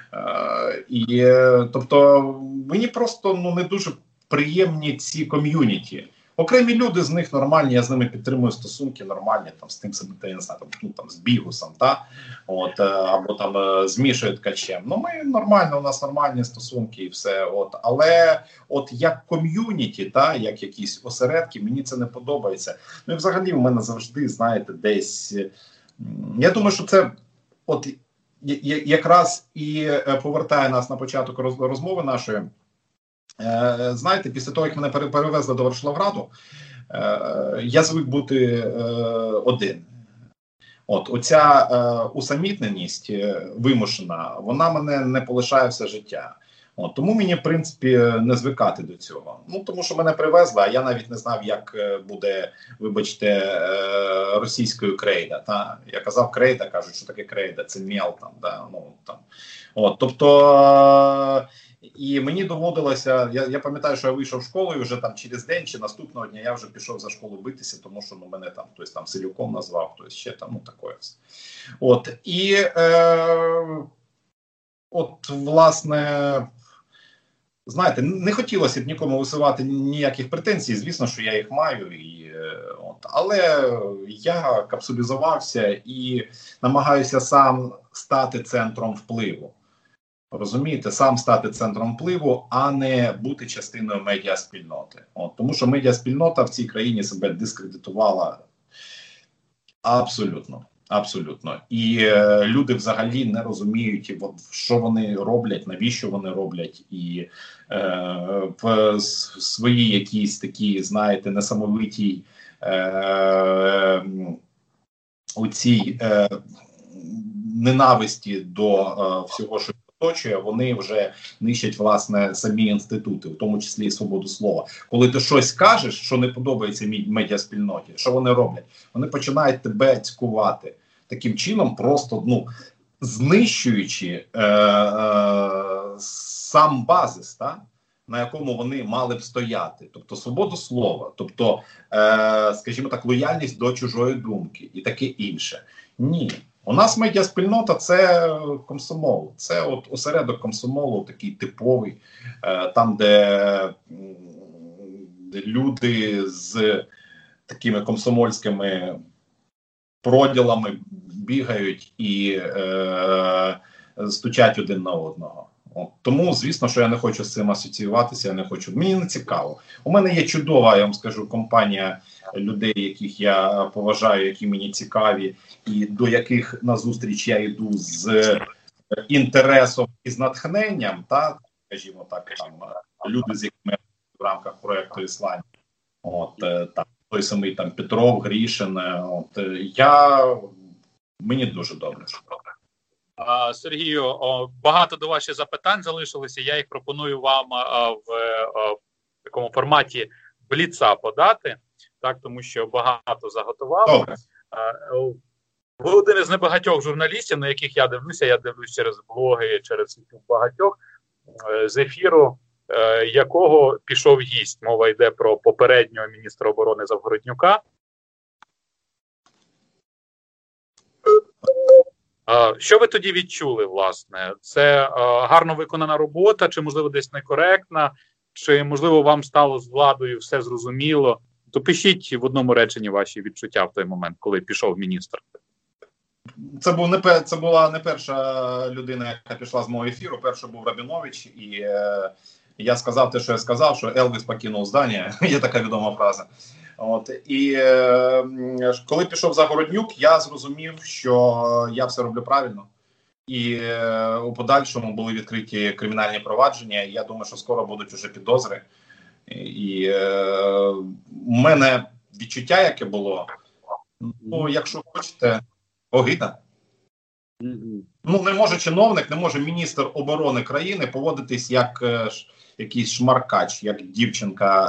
Тобто мені просто не дуже приємні ці ком'юніті. Окремі люди з них нормальні, я з ними підтримую стосунки нормальні, там з тим самим, я не знаю, там з Бігусом, або там з Мішою Ткачем. Ми нормально, у нас нормальні стосунки і все. Але як ком'юніті, як якісь осередки, мені це не подобається. І взагалі в мене завжди, знаєте, десь, я думаю, що це якраз і повертає нас на початок розмови нашої. Знаєте, після того, як мене перевезли до Варшавграду, я звик бути один. Оця усамітненість вимушена, вона мене не полишає все життя. Тому мені, в принципі, не звикати до цього. Тому що мене привезли, а я навіть не знав, як буде, вибачте, російською крейда. Я казав крейда, кажуть, що таке крейда, це мел там. Тобто, і мені доводилося, я пам'ятаю, що я вийшов з школи, і вже там через день чи наступного дня я вже пішов за школу битися, тому що мене там хтось там селюком назвав, хтось ще там, таке. Власне, знаєте, не хотілося б нікому висувати ніяких претензій, звісно, що я їх маю, але я капсулізувався і намагаюся сам стати центром впливу. Розумієте, сам стати центром впливу, а не бути частиною медіаспільноти. Тому що медіаспільнота в цій країні себе дискредитувала абсолютно. Абсолютно. І люди взагалі не розуміють, що вони роблять, навіщо вони роблять. І в своїй якійсь такій, знаєте, несамовитій у цій ненависті до всього, що оточує, вони вже нищать, власне, самі інститути, в тому числі і свободу слова. Коли ти щось кажеш, що не подобається медіаспільноті, що вони роблять? Вони починають тебе цькувати. Таким чином, просто, знищуючи сам базис, на якому вони мали б стояти. Тобто свободу слова, тобто, скажімо так, лояльність до чужої думки і таке інше. Ні. У нас медіаспільнота – це комсомол, це осередок комсомолу, такий типовий, там, де люди з такими комсомольськими проділами бігають і стучать один на одного. Тому, звісно, що я не хочу з цим асоціюватися, я не хочу. Мені не цікаво. У мене є чудова, я вам скажу, компанія людей, яких я поважаю, які мені цікаві, і до яких на зустріч я йду з інтересом і з натхненням, скажімо так, там люди, з якими в рамках проєкту Ісландія. Там той самий там Петров, Грішин. Мені дуже добре. Сергію, багато до ваших запитань залишилося. Я їх пропоную вам в такому форматі бліца подати, тому що багато заготували. Ви один із небагатьох журналістів, на яких я дивлюсь через блоги, через багатьох, з ефіру, якого пішов гість. Мова йде про попереднього міністра оборони Завгороднюка. Що ви тоді відчули, власне? Це гарно виконана робота, чи, можливо, десь некоректна, чи, можливо, вам стало з владою все зрозуміло? То пишіть в одному реченні ваші відчуття в той момент, коли пішов міністр. Це була не перша людина, яка пішла з мого ефіру. Перший був Рабінович, і я сказав те, що я сказав, що Елвіс покинув здання. Є така відома фраза. І коли пішов Загороднюк, я зрозумів, що я все роблю правильно. І у подальшому були відкриті кримінальні провадження. І я думаю, що скоро будуть уже підозри. І у мене відчуття, яке було, ну, якщо хочете, огида. Ну, не може чиновник, не може міністр оборони країни поводитись як якийсь шмаркач, як дівчинка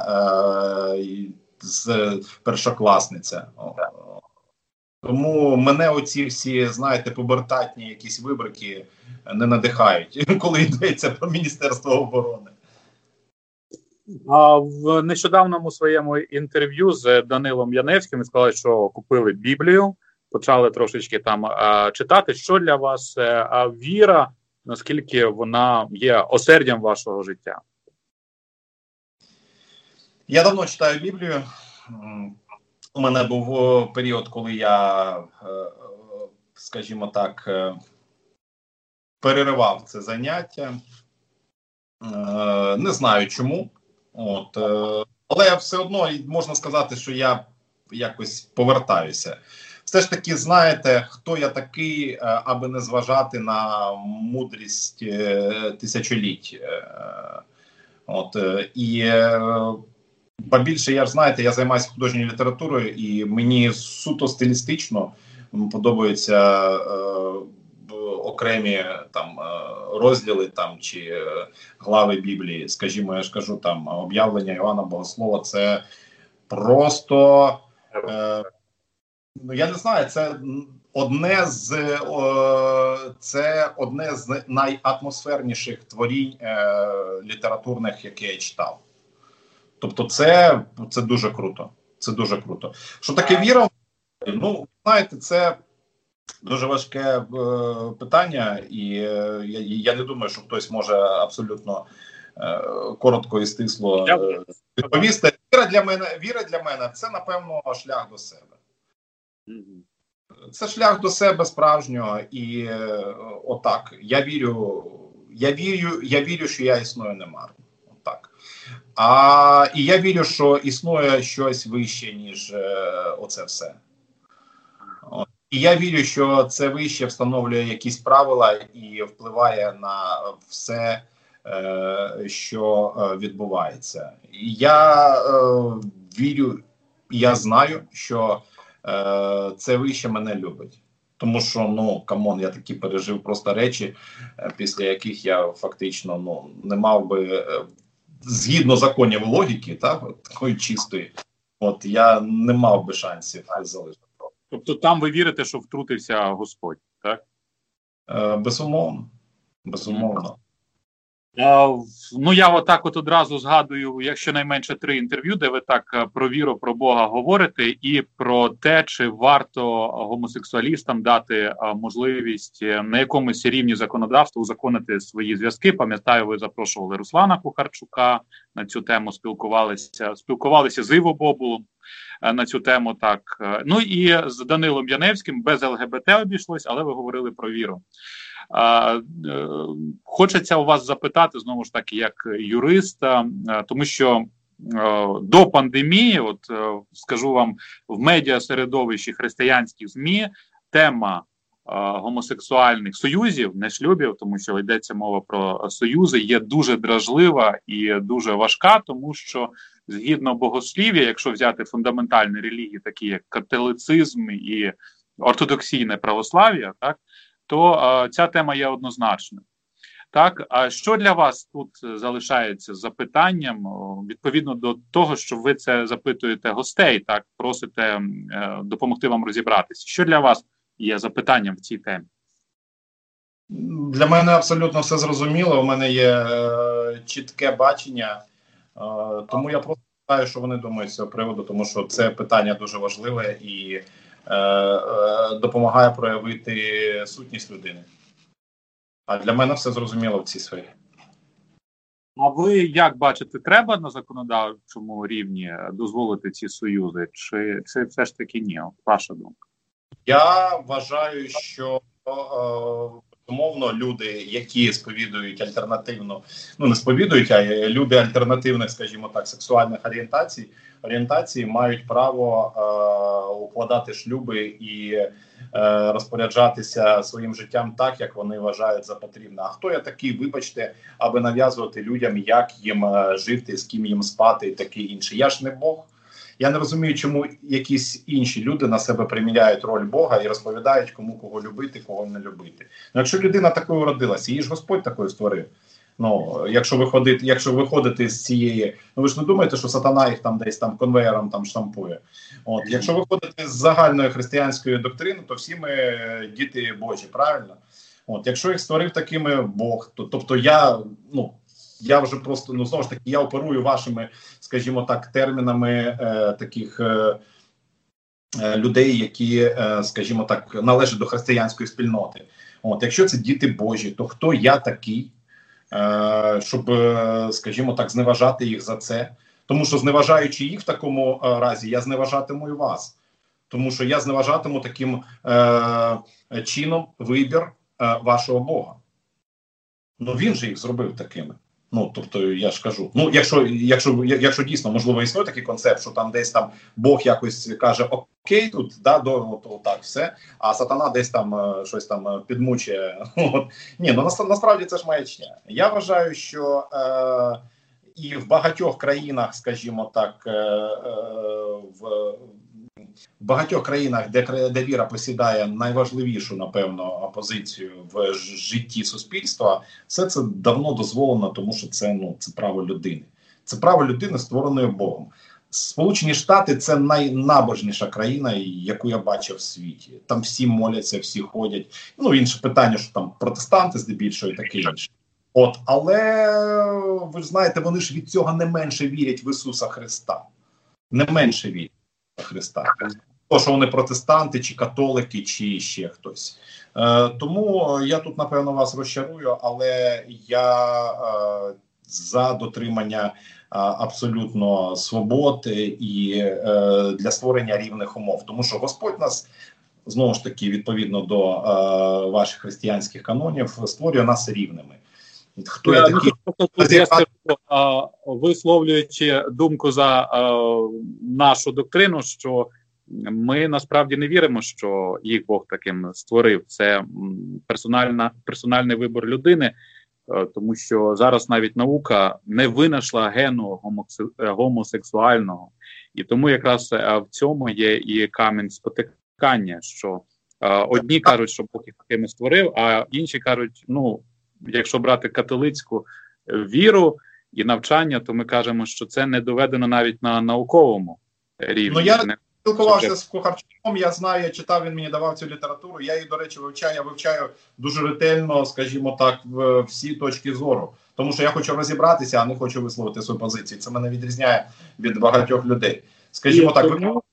з першокласниця. Тому мене оці всі, знаєте, пубертатні якісь вибрики не надихають, коли йдеться про Міністерство оборони. А в нещодавному своєму інтерв'ю з Данилом Яневським ви сказали, що купили Біблію, почали трошечки там читати. Що для вас віра, наскільки вона є осердям вашого життя? Я давно читаю Біблію. У мене був період, коли я, скажімо так, переривав це заняття. Не знаю чому. Але все одно можна сказати, що я якось повертаюся. Все ж таки, знаєте, хто я такий, аби не зважати на мудрість тисячоліть. І побільше, я ж знаєте, я займаюся художньою літературою, і мені суто стилістично подобаються окремі там розділи там чи глави Біблії. Скажімо, я ж кажу, там об'явлення Іоанна Богослова, це просто, я не знаю, це одне з найатмосферніших творінь літературних, яке я читав. Тобто це дуже круто. Це дуже круто. Що таке віра? Ну, знаєте, це дуже важке питання, і я не думаю, що хтось може абсолютно коротко і стисло відповісти. Віра для мене – це, напевно, шлях до себе. Це шлях до себе справжнього, і отак. Я вірю, що я існую немарно. Отак. І я вірю, що існує щось вище, ніж оце все. І я вірю, що це вище встановлює якісь правила і впливає на все, що відбувається. І я вірю, я знаю, що це вище мене любить. Тому що, ну, камон, я такі пережив просто речі, після яких я фактично, не мав би, згідно законів логіки, такої чистої, я не мав би шансів залишити. Тобто там ви вірите, що втрутився Господь, так? Безумовно. Безумовно. Ну, я отак одразу згадую, якщо найменше 3 інтерв'ю, де ви так про віру, про Бога говорите, і про те, чи варто гомосексуалістам дати можливість на якомусь рівні законодавства узаконити свої зв'язки. Пам'ятаю, ви запрошували Руслана Кухарчука на цю тему, спілкувалися з Іво Бобулом на цю тему, так. Ну і з Данилом Яневським, без ЛГБТ обійшлось, але ви говорили про віру. Хочеться у вас запитати, знову ж таки, як юриста, тому що до пандемії, скажу вам, в медіасередовищі християнських ЗМІ тема гомосексуальних союзів, не шлюбів, тому що йдеться мова про союзи, є дуже дражлива і дуже важка, тому що згідно богослів'я, якщо взяти фундаментальні релігії, такі як католицизм і ортодоксійне православ'я, так, то ця тема є однозначною. Так, а що для вас тут залишається запитанням, відповідно до того, що ви це запитуєте гостей, так, просите допомогти вам розібратися? Що для вас є запитанням в цій темі? Для мене абсолютно все зрозуміло, у мене є чітке бачення, тому я просто знаю, що вони думають з цього приводу, тому що це питання дуже важливе і допомагає проявити сутність людини. А для мене все зрозуміло в цій сфері. А ви як бачите, треба на законодавчому рівні дозволити ці союзи? Чи все ж таки ні? Ваша думка? Я вважаю, що безумовно, люди, які сповідують альтернативну, ну не сповідують, а люди альтернативних, скажімо так, сексуальних орієнтацій мають право укладати шлюби і розпоряджатися своїм життям так, як вони вважають за потрібне. А хто я такий, вибачте, аби нав'язувати людям, як їм жити, з ким їм спати і таке інше. Я ж не Бог. Я не розумію, чому якісь інші люди на себе приміряють роль Бога і розповідають, кому кого любити, кого не любити. Ну, якщо людина такою родилася, її ж Господь такою створив. Ну, якщо виходити з цієї, ну ви ж не думаєте, що сатана їх там десь там конвеєром там штампує. От, якщо виходити з загальної християнської доктрини, то всі ми діти Божі, правильно? От, якщо їх створив такими Бог, то тобто я вже просто, ну знову ж таки, я оперую вашими, скажімо так, термінами таких людей, які, скажімо так, належать до християнської спільноти. От, якщо це діти Божі, то хто я такий, щоб, скажімо так, зневажати їх за це? Тому що, зневажаючи їх в такому разі, я зневажатиму і вас. Тому що я зневажатиму таким чином вибір вашого Бога. Ну, він же їх зробив такими. Ну, тобто, я ж кажу, ну, якщо дійсно, можливо, існує такий концепт, що там десь там Бог якось каже, окей, тут, да, так, все, а сатана десь там щось там підмучує. Ні, ну, насправді це ж маячня. Я вважаю, що і в багатьох країнах, скажімо так, в багатьох країнах, де віра посідає найважливішу, напевно, позицію в житті суспільства, все це давно дозволено, тому що це право людини. Це право людини, створеної Богом. Сполучені Штати – це найнабожніша країна, яку я бачив в світі. Там всі моляться, всі ходять. Ну, інше питання, що там протестанти здебільшого і таке інше. От, але, ви ж знаєте, вони ж від цього не менше вірять в Ісуса Христа. Не менше вірять в Христа. То, що вони протестанти, чи католики, чи ще хтось. Тому я тут, напевно, вас розчарую, але я за дотримання абсолютно свобод і для створення рівних умов. Тому що Господь нас, знову ж таки, відповідно до ваших християнських канонів, створює нас рівними. Хто я такий? Висловлюючи думку за нашу доктрину, що ми насправді не віримо, що їх Бог таким створив. Це персональний вибір людини, тому що зараз навіть наука не винайшла гену гомосексуального. І тому якраз в цьому є і камінь спотикання, що одні кажуть, що Бог їх такими створив, а інші кажуть, ну, якщо брати католицьку віру і навчання, то ми кажемо, що це не доведено навіть на науковому рівні. Ну, я спілкувався з Кухарчуком, я знаю, я читав, він мені давав цю літературу, я її, до речі, вивчаю дуже ретельно, скажімо так, всі точки зору. Тому що я хочу розібратися, а не хочу висловити свою позицію. Це мене відрізняє від багатьох людей. Скажімо так,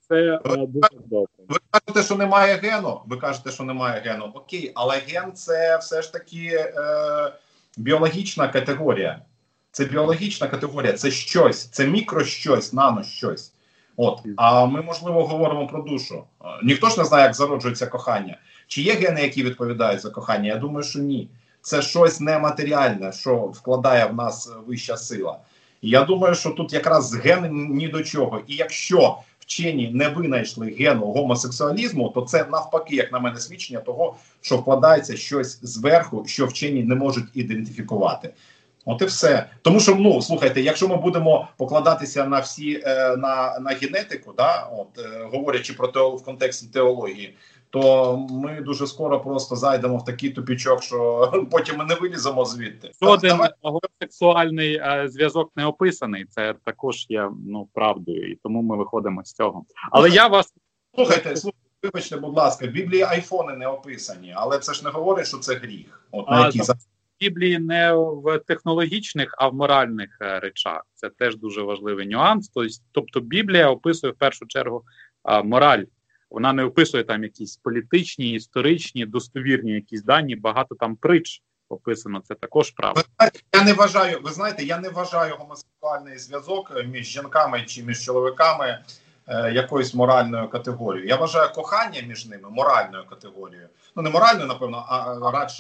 ви кажете, що немає гену? Ви кажете, що немає гену. Окей, але ген – це все ж таки біологічна категорія. Це біологічна категорія, це щось, це мікрощось, нано-щось. От, а ми, можливо, говоримо про душу. Ніхто ж не знає, як зароджується кохання. Чи є гени, які відповідають за кохання? Я думаю, що ні. Це щось нематеріальне, що вкладає в нас вища сила. І я думаю, що тут якраз ген ні до чого. І якщо вчені не винайшли гену гомосексуалізму, то це навпаки, як на мене, свідчення того, що вкладається щось зверху, що вчені не можуть ідентифікувати. От і все. Тому що, ну, слухайте, якщо ми будемо покладатися на всі, на генетику, да, говорячи про в контексті теології, то ми дуже скоро просто зайдемо в такий тупічок, що потім ми не виліземо звідти. Жоден гомосексуальний зв'язок не описаний, це також є, ну, правдою, і тому ми виходимо з цього. Але я вас... Слухайте, вибачте, будь ласка, в Біблії айфони не описані, але це ж не говорить, що це гріх. От на який Біблії не в технологічних, а в моральних речах. Це теж дуже важливий нюанс. Тобто Біблія описує в першу чергу мораль. Вона не описує там якісь політичні, історичні, достовірні якісь дані, багато там притч описано, це також правда. Я не вважаю гомосексуальний зв'язок між жінками чи між чоловіками якоюсь моральною категорією. Я вважаю кохання між ними моральною категорією. Ну, не моральною, напевно, а радше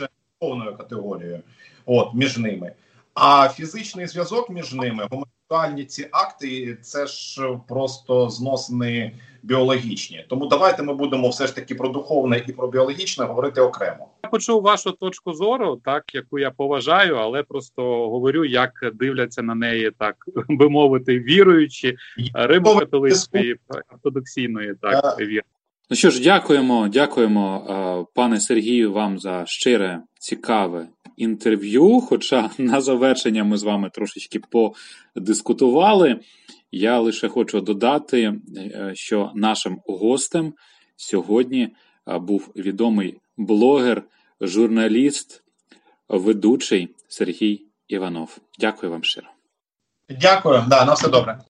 повною категорією між ними. А фізичний зв'язок між ними, гомосексуальні ці акти, це ж просто зносини біологічні. Тому давайте ми будемо все ж таки про духовне і про біологічне говорити окремо. Я почув вашу точку зору, так, яку я поважаю, але просто говорю, як дивляться на неї, так би мовити, віруючі, римо-католицької, ортодоксійної так, віри. Ну що ж, дякуємо, пане Сергію, вам за щире, цікаве інтерв'ю, хоча на завершення ми з вами трошечки подискутували. Я лише хочу додати, що нашим гостем сьогодні був відомий блогер, журналіст, ведучий Сергій Іванов. Дякую вам щиро. Дякую, на все добре.